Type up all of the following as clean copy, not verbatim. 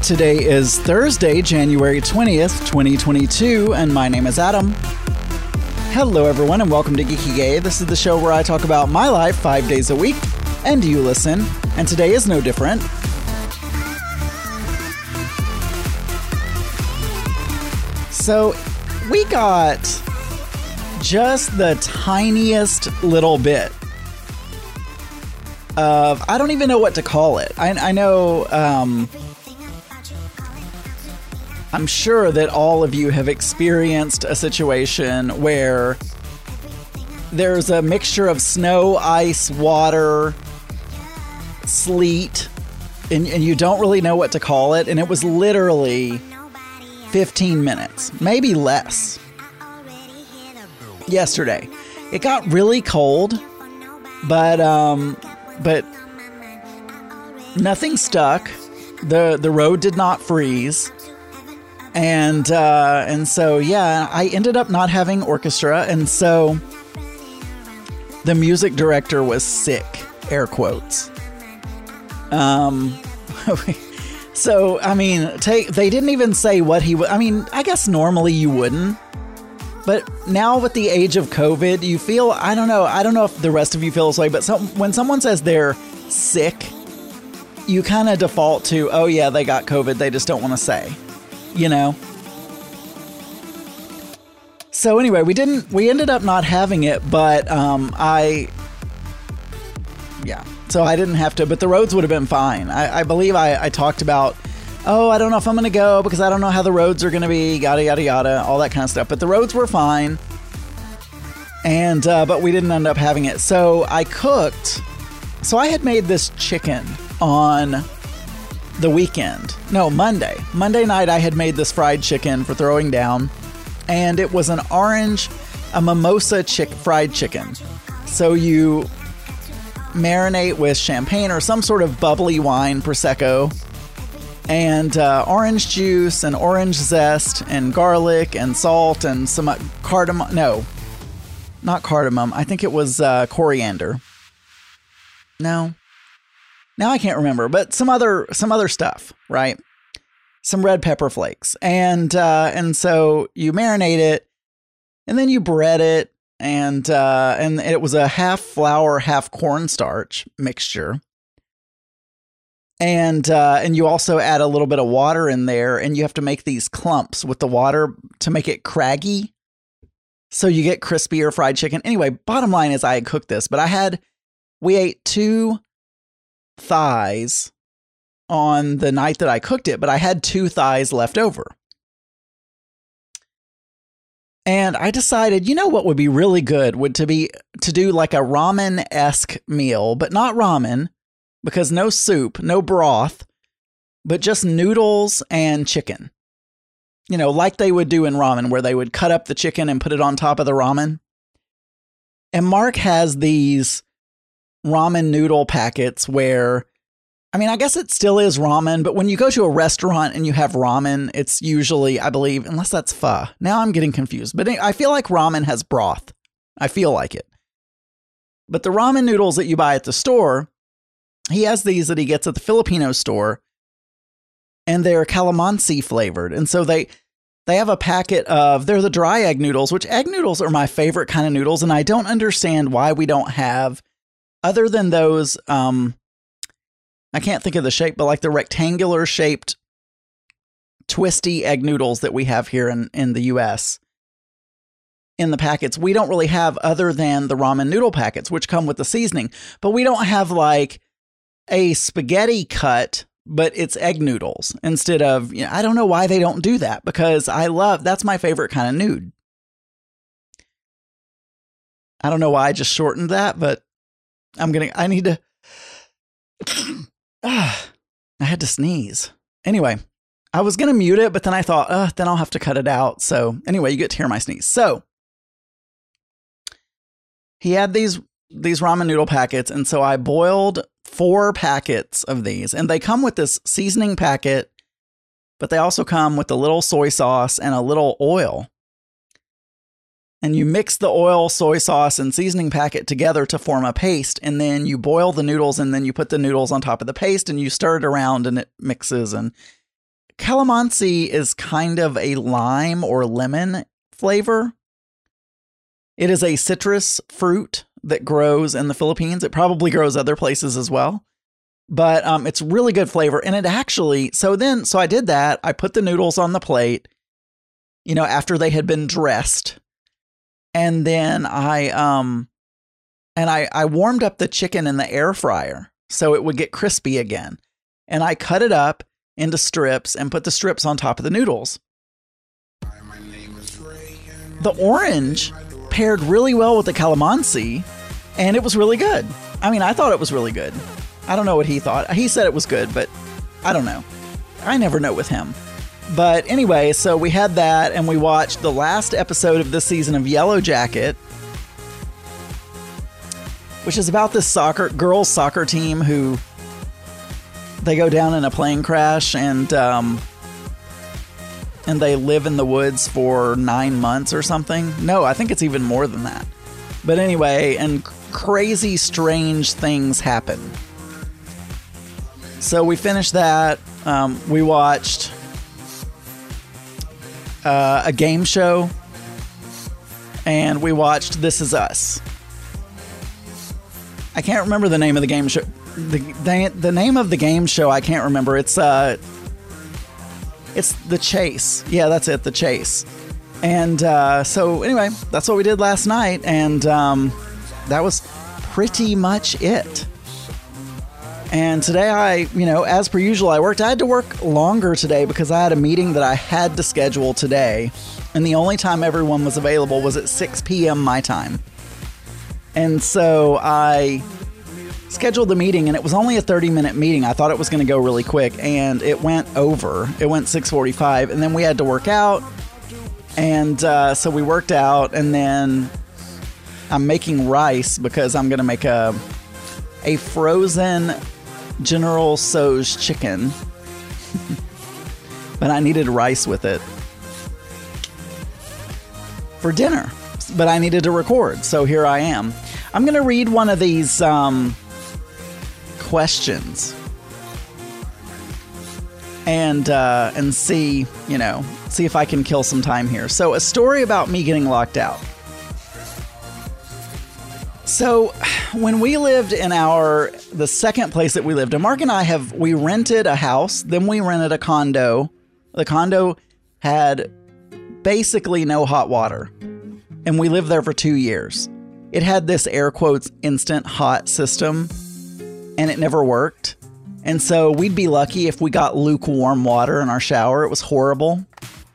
Today is Thursday, January 20th, 2022, and my name is Adam. Hello everyone and welcome to Geeky Gay. This is the show where I talk about my life 5 days a week, and you listen, and today is no different. So, we got just the tiniest little bit of, I don't even know what to call it. I know, I'm sure that all of you have experienced a situation where there's a mixture of snow, ice, water, sleet, and you don't really know what to call it. And it was literally 15 minutes, maybe less. Yesterday, it got really cold, but nothing stuck. The road did not freeze. And so, yeah, I ended up not having orchestra. And so the music director was sick, air quotes. So, I mean, they didn't even say what he would. I mean, I guess normally you wouldn't. But now with the age of COVID, you feel, I don't know if the rest of you feel this way, but when someone says they're sick, you kind of default to, oh yeah, they got COVID, they just don't want to say. You know? So anyway, we ended up not having it, but so I didn't have to, but the roads would have been fine. I believe I talked about, oh, I don't know if I'm going to go because I don't know how the roads are going to be, yada, yada, yada, all that kind of stuff. But the roads were fine. And, but we didn't end up having it. So I cooked. So I had made this chicken on the weekend. No, Monday. Monday night I had made this fried chicken for throwing down, and it was a mimosa fried chicken. So you marinate with champagne or some sort of bubbly wine, Prosecco, and orange juice and orange zest and garlic and salt and some cardamom. No, not cardamom. I think it was coriander. No. Now I can't remember, but some other stuff, right? Some red pepper flakes, and so you marinate it, and then you bread it, and it was a half flour, half cornstarch mixture, and you also add a little bit of water in there, and you have to make these clumps with the water to make it craggy, so you get crispier fried chicken. Anyway, bottom line is I had cooked this, but we ate 2 thighs on the night that I cooked it, but I had 2 thighs left over. And I decided, you know what would be really good would to do like a ramen-esque meal, but not ramen, because no soup, no broth, but just noodles and chicken. You know, like they would do in ramen, where they would cut up the chicken and put it on top of the ramen. And Mark has these ramen noodle packets where, I mean, I guess it still is ramen, but when you go to a restaurant and you have ramen, it's usually, I believe, unless that's pho. Now I'm getting confused, but I feel like ramen has broth. I feel like it. But the ramen noodles that you buy at the store, he has these that he gets at the Filipino store, and they're calamansi flavored. And so they have a packet of, they're the dry egg noodles, which egg noodles are my favorite kind of noodles. And I don't understand why we don't have, other than those, I can't think of the shape, but like the rectangular shaped twisty egg noodles that we have here in the US in the packets, we don't really have other than the ramen noodle packets, which come with the seasoning. But we don't have like a spaghetti cut, but it's egg noodles instead of, you know, I don't know why they don't do that, because that's my favorite kind of nude. I don't know why I just shortened that, but I need to, I had to sneeze. Anyway, I was going to mute it, but then I thought, then I'll have to cut it out. So anyway, you get to hear my sneeze. So he had these ramen noodle packets. And so I boiled 4 packets of these, and they come with this seasoning packet, but they also come with a little soy sauce and a little oil. And you mix the oil, soy sauce, and seasoning packet together to form a paste. And then you boil the noodles, and then you put the noodles on top of the paste, and you stir it around, and it mixes. And calamansi is kind of a lime or lemon flavor. It is a citrus fruit that grows in the Philippines. It probably grows other places as well. But it's really good flavor. And it actually, so I did that. I put the noodles on the plate, after they had been dressed. And then I warmed up the chicken in the air fryer so it would get crispy again. And I cut it up into strips and put the strips on top of the noodles. The orange paired really well with the calamansi, and it was really good. I mean, I thought it was really good. I don't know what he thought. He said it was good, but I don't know. I never know with him. But anyway, so we had that, and we watched the last episode of this season of Yellow Jacket, which is about this girls soccer team who they go down in a plane crash and they live in the woods for 9 months or something. No, I think it's even more than that. But anyway, and crazy, strange things happen. So we finished that. We watched a game show, and we watched This Is Us. I can't remember the name of the game show. The name of the game show I can't remember. It's The Chase. Yeah, that's it, The Chase. And so anyway, that's what we did last night, and that was pretty much it. And today as per usual, I had to work longer today because I had a meeting that I had to schedule today, and the only time everyone was available was at 6 p.m. my time. And so I scheduled the meeting, and it was only a 30-minute meeting. I thought it was going to go really quick, and it went over. It went 6:45, and then we had to work out. And so we worked out, and then I'm making rice because I'm going to make a frozen General Tso's chicken. But I needed rice with it for dinner. But I needed to record, so here I am. I'm going to read one of these questions and see if I can kill some time here. So, a story about me getting locked out. So, when we lived in the second place that we lived in, Mark and I we rented a house, then we rented a condo. The condo had basically no hot water, and we lived there for 2 years. It had this air quotes instant hot system, and it never worked. And so we'd be lucky if we got lukewarm water in our shower. It was horrible.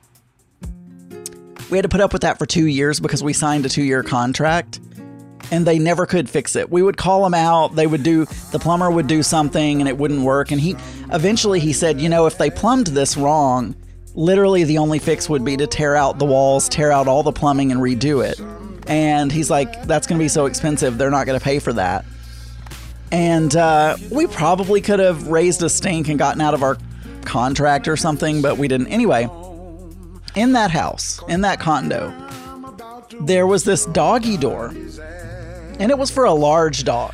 We had to put up with that for 2 years because we signed a 2-year contract, and they never could fix it. We would call them out. The plumber would do something and it wouldn't work. And eventually he said, if they plumbed this wrong, literally the only fix would be to tear out the walls, tear out all the plumbing and redo it. And he's like, that's going to be so expensive. They're not going to pay for that. And we probably could have raised a stink and gotten out of our contract or something, but we didn't. Anyway, in that house, in that condo, there was this doggy door, and it was for a large dog.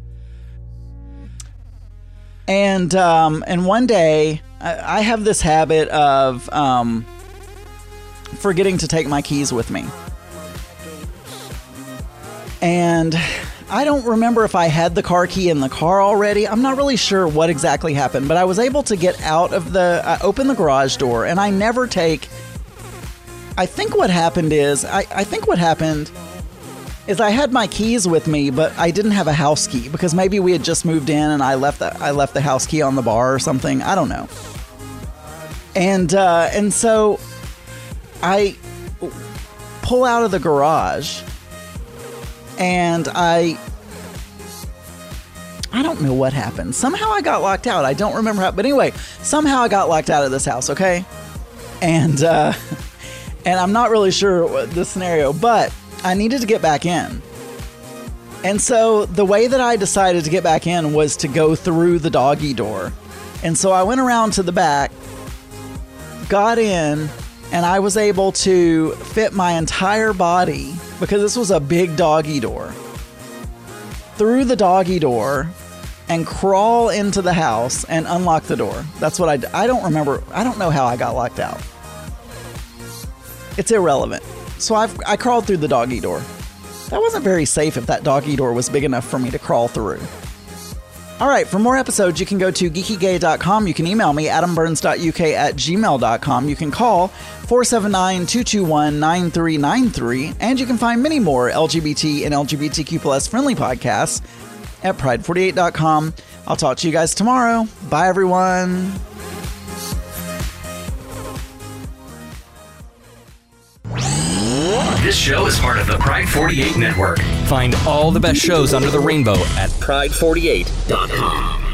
And one day, I have this habit of forgetting to take my keys with me. And I don't remember if I had the car key in the car already. I'm not really sure what exactly happened, but I was able to get out of open the garage door, and I never take... I think what happened is I had my keys with me, but I didn't have a house key because maybe we had just moved in and I left the house key on the bar or something. I don't know. And so I pull out of the garage, and I don't know what happened. Somehow I got locked out. I don't remember how, but anyway, somehow I got locked out of this house. Okay, and I'm not really sure the scenario, but I needed to get back in. And so the way that I decided to get back in was to go through the doggy door. And so I went around to the back, got in, and I was able to fit my entire body, because this was a big doggy door, through the doggy door and crawl into the house and unlock the door. That's what I don't remember. I don't know how I got locked out. It's irrelevant. So I crawled through the doggy door. That wasn't very safe if that doggy door was big enough for me to crawl through. All right, for more episodes, you can go to geekygay.com. You can email me, adamburns.uk@gmail.com. You can call 479-221-9393. And you can find many more LGBT and LGBTQ plus friendly podcasts at pride48.com. I'll talk to you guys tomorrow. Bye, everyone. This show is part of the Pride 48 Network. Find all the best shows under the rainbow at pride48.com.